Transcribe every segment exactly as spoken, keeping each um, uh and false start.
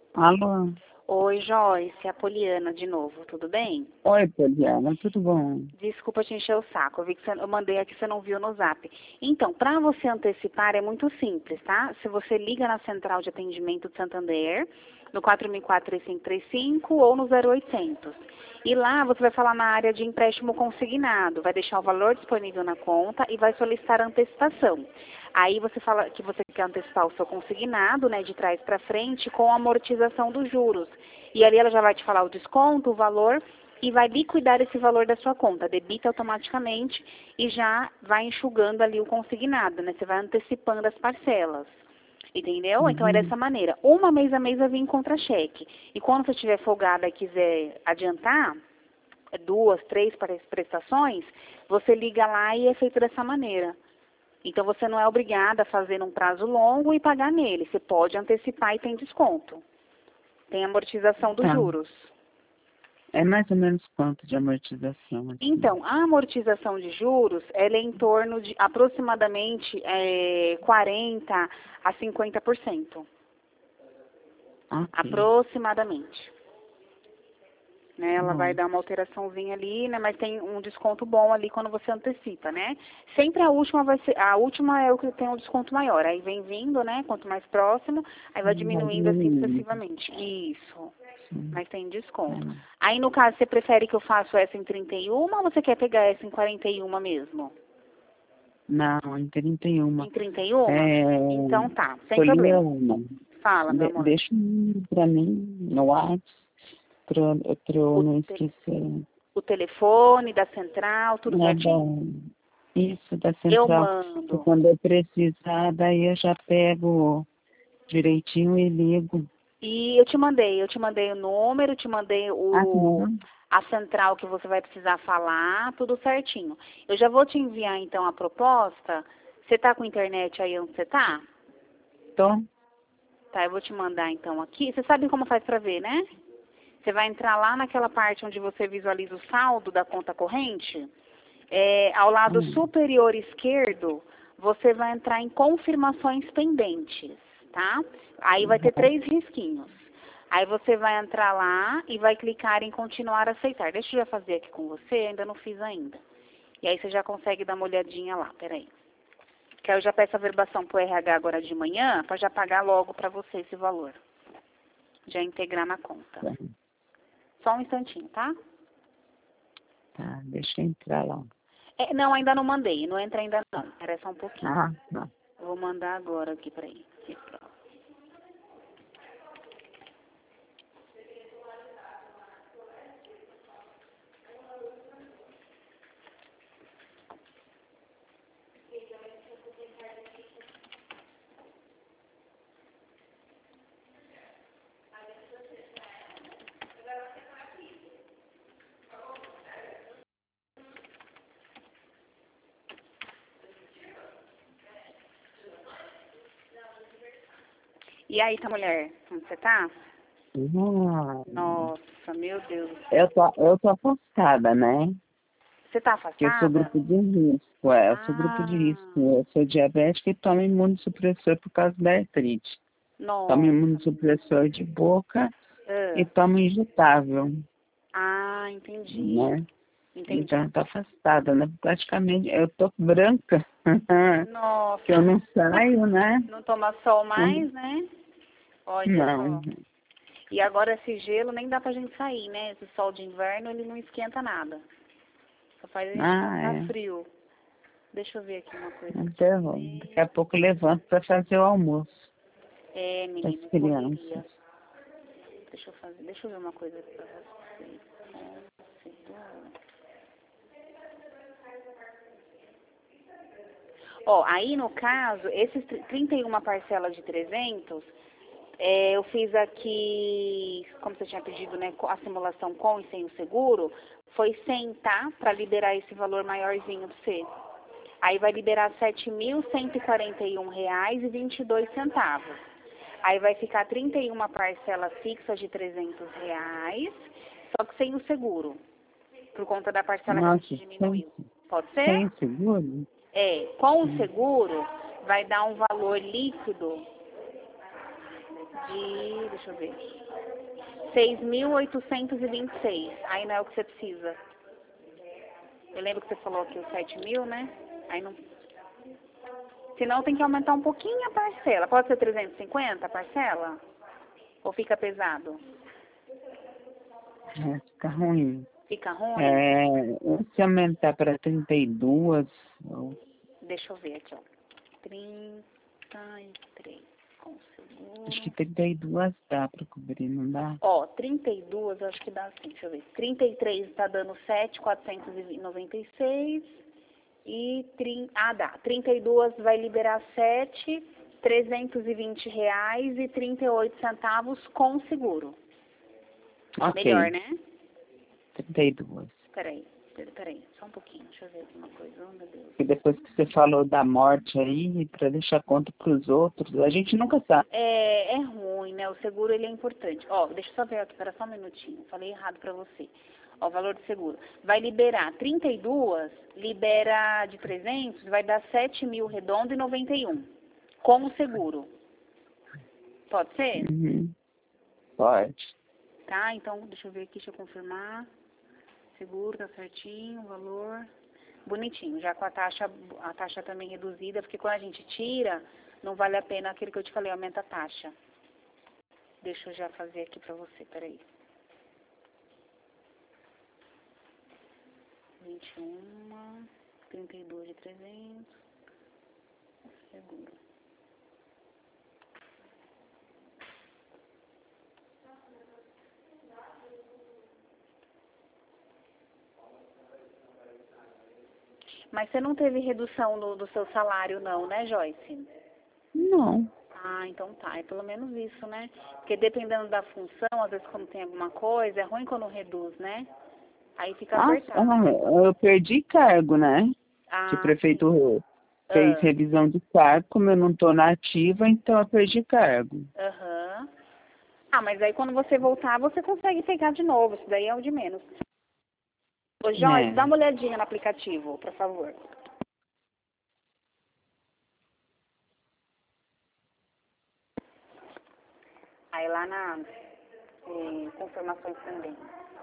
Alô? Oi, Joyce, é a Poliana de novo, tudo bem? Oi, Poliana, tudo bom? Desculpa te encher o saco, eu vi que você, eu mandei aqui, você não viu no zap. Então, para você antecipar é muito simples, tá? Se você liga na central de atendimento de Santander, no quatro mil e quatro, três cinco três cinco ou no zero oitocentos. E lá você vai falar na área de empréstimo consignado, vai deixar o valor disponível na conta e vai solicitar a antecipação. Aí você fala que você quer antecipar o seu consignado, né, de trás para frente, com a amortização dos juros. E ali ela já vai te falar o desconto, o valor, e vai liquidar esse valor da sua conta. Debita automaticamente e já vai enxugando ali o consignado, né? Você vai antecipando as parcelas. Entendeu? Então é Uhum. dessa maneira. Uma mês a mês vai vir em contra-cheque. E quando você estiver folgada e quiser adiantar, duas, três prestações, você liga lá e é feito dessa maneira. Então você não é obrigada a fazer num prazo longo e pagar nele. Você pode antecipar e tem desconto. Tem amortização dos Tá. juros. É mais ou menos quanto de amortização? Assim? Então, a amortização de juros, ela é em torno de aproximadamente é, quarenta a cinquenta por cento. Ok. Aproximadamente. Né, ela vai Bom. dar uma alteraçãozinha ali, né? Mas tem um desconto bom ali quando você antecipa, né? Sempre a última vai ser, a última é o que tem um desconto maior. Aí vem vindo, né? Quanto mais próximo, aí vai Vai diminuindo assim diminuindo. sucessivamente. Isso. Sim. Mas tem desconto. É. Aí no caso, você prefere que eu faça essa em trinta e um ou você quer pegar essa em quarenta e um mesmo? Não, em trinta e um. Em trinta e um? É, Então tá, sem escolhi problema. uma. Fala, meu De, amor. deixa um pra mim no WhatsApp, pra, eu- pra eu O, não te- esquecer. o telefone da central, tudo É certinho? bom. Isso, da Eu central. Que mando. quando eu precisar, daí eu já pego direitinho e ligo. E eu te mandei, eu te mandei o número, te mandei Ah, tá o, bom? a central que você vai precisar falar, tudo certinho. Eu já vou te enviar então a proposta. Você tá com internet aí onde você tá? Tô. Tá, eu vou te mandar então aqui. Você sabe como faz pra ver, né? Você vai entrar lá naquela parte onde você visualiza o saldo da conta corrente. É, ao lado Hum, superior esquerdo, você vai entrar em confirmações pendentes, tá? Aí vai ter uhum. três risquinhos. Aí você vai entrar lá e vai clicar em continuar a aceitar. Deixa eu já fazer aqui com você, ainda não fiz ainda. E aí você já consegue dar uma olhadinha lá, peraí. Que aí eu já peço a verbação pro R H agora de manhã, para já pagar logo para você esse valor. Já integrar na conta. Tá, Só um instantinho, tá? tá, deixa eu entrar lá. É, não, ainda não mandei. Não entra ainda não. Espera só um pouquinho. Ah, tá. Eu vou mandar agora aqui pra ele. Aqui, pronto. E aí, tá, mulher? Onde você tá? Ah, Nossa, meu Deus. eu tô, eu tô afastada, né? Você tá Porque eu sou afastada? grupo de risco, é, eu sou grupo de Ah, risco. Eu sou diabética e tomo imunossupressor por causa da artrite. Tomo nossa. imunossupressor de boca e Ah, tomo injetável, ah, entendi. né? Entendi. Então, eu tô afastada, né? Praticamente, eu tô branca, que eu Nossa. não saio, né? Não toma sol mais, né? Olha Não. só. E agora esse gelo nem dá pra gente sair, né? Esse sol de inverno, ele não esquenta nada. Só faz a gente Ah, passar é. frio. Deixa eu ver aqui uma coisa pra Então, daqui você. a pouco eu levanto para fazer o almoço É, das menina, crianças. correria. Deixa eu fazer, deixa eu ver uma coisa aqui pra você. Considera. Ó, aí no caso, esses tri- trinta e uma parcelas de trezentos, é, eu fiz aqui, como você tinha pedido, né, co- a simulação com e sem o seguro, foi cem, tá? Pra liberar esse valor maiorzinho pra você. Aí vai liberar sete mil cento e quarenta e um reais e vinte e dois centavos. Aí vai ficar trinta e uma parcelas fixas de trezentos reais, só que sem o seguro, por conta da parcela que a Nossa, gente sem, diminuiu. Pode ser? sem seguro? É, com o Hum. seguro vai dar um valor líquido de, deixa eu ver, seis mil oitocentos e vinte e seis. Aí não é o que você precisa. Eu lembro que você falou aqui os sete mil, né? Aí não... Senão tem que aumentar um pouquinho a parcela. Pode ser trezentos e cinquenta a parcela? Ou fica pesado? É, fica ruim. Fica ruim? É, se aumentar para trinta e dois, eu... Deixa eu ver aqui, ó. trinta e três com seguro. acho que trinta e dois dá para cobrir, não dá? Ó, trinta e dois eu acho que dá assim, deixa eu ver. trinta e três tá dando sete mil quatrocentos e noventa e seis. E, trinta, ah, dá. trinta e dois vai liberar sete mil trezentos e vinte reais e trinta e oito centavos com seguro. Ok. Melhor, né? trinta e dois. Peraí, peraí, peraí, só um pouquinho, deixa eu ver alguma coisa, oh meu Deus. E depois que você falou da morte aí, para deixar conta para os outros, a gente nunca sabe. É, é ruim, né? O seguro, ele é importante. Ó, deixa eu só ver aqui, espera só um minutinho, falei errado pra você. Ó, o valor do seguro. Vai liberar trinta e dois, libera de trezentos, vai dar sete mil redondo e noventa e um. Com o seguro. Pode ser? Uhum. Pode. Tá, então, deixa eu ver aqui, deixa eu confirmar. Seguro, tá certinho, o valor. Bonitinho, já com a taxa, a taxa também reduzida, porque quando a gente tira, não vale a pena aquilo que eu te falei, aumenta a taxa. Deixa eu já fazer aqui pra você, peraí. vinte e um, trinta e dois de trezentos, seguro. Mas você não teve redução no, do seu salário não, né, Joyce? Não. Ah, então tá, é pelo menos isso, né? Porque dependendo da função, às vezes quando tem alguma coisa, é ruim quando reduz, né? Aí fica Ah, apertado. ah, eu perdi cargo, né? Ah, Que o prefeito fez ah, revisão de cargo, como eu não estou na ativa, então eu perdi cargo. aham. Ah, mas aí quando você voltar, você consegue pegar de novo, isso daí é o de menos. Ô, Joyce, dá Né? uma olhadinha no aplicativo, por favor. Aí lá na eh, confirmações também.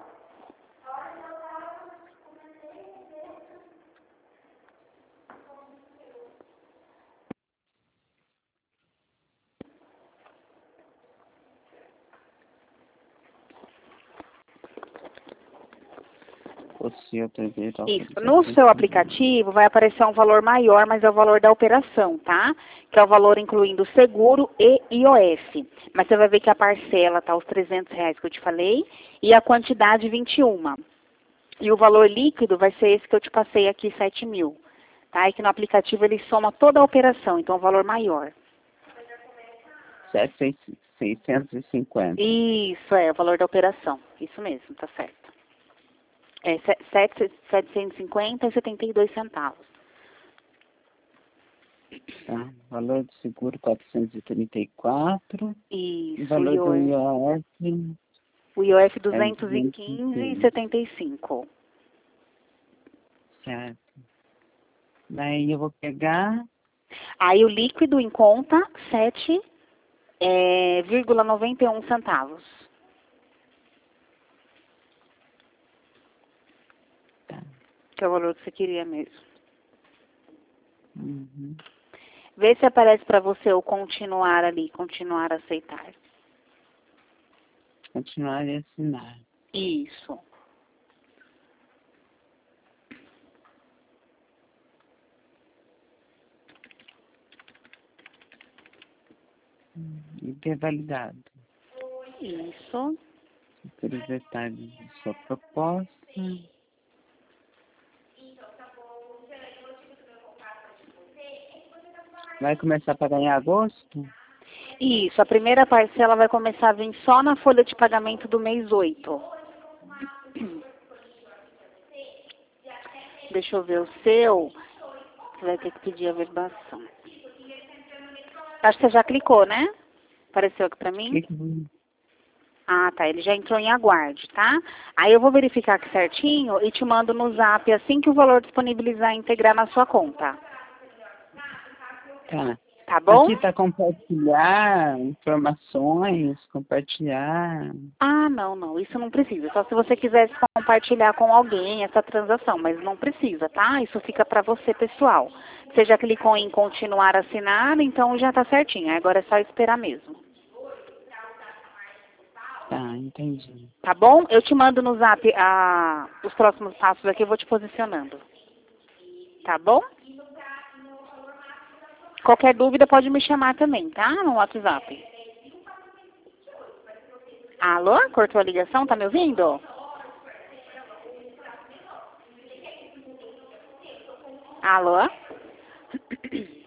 O seu T V tá Isso. No seu aplicativo vai aparecer um valor maior, mas é o valor da operação, tá? Que é o valor incluindo seguro e I O F. Mas você vai ver que a parcela tá os trezentos reais que eu te falei e a quantidade vinte e um. E o valor líquido vai ser esse que eu te passei aqui, sete mil. Tá? E que no aplicativo ele soma toda a operação, então é um valor maior. seiscentos e cinquenta. Isso, é o valor da operação. Isso mesmo, tá certo. É setecentos e cinquenta e setenta e dois centavos. Tá. Valor do seguro quatrocentos e trinta e quatro. Isso, Valor e do o I O F O I O F é duzentos e duzentos e quinze e quinze. setenta e cinco. Certo. Daí eu vou pegar. Aí o líquido em conta, sete vírgula noventa e um centavos. Tá. Que é o valor que você queria mesmo. Uhum. Vê se aparece para você o continuar ali, continuar a aceitar. Continuar e assinar. Isso. E ter validado. Isso. Pelos detalhes de sua proposta. Vai começar a pagar em agosto? Isso. A primeira parcela vai começar a vir só na folha de pagamento do mês oito. Deixa eu ver o seu. Você vai ter que pedir a verbação. Acho que você já clicou, né? Apareceu aqui pra mim? Ah, tá. Ele já entrou em aguarde, tá? Aí eu vou verificar aqui certinho e te mando no zap assim que o valor disponibilizar e integrar na sua conta. Tá. Tá bom? Aqui tá compartilhar informações, compartilhar. Ah, não, não, isso não precisa. Só se você quisesse compartilhar com alguém essa transação, mas não precisa, tá? Isso fica para você, pessoal. Você já clicou em continuar a assinar, então já tá certinho. Agora é só esperar mesmo. Tá, entendi. Tá bom? Eu te mando no zap a, os próximos passos aqui, eu vou te posicionando. Tá bom? Qualquer dúvida pode me chamar também, tá? No WhatsApp. Alô? Cortou a ligação? Tá me ouvindo? Alô?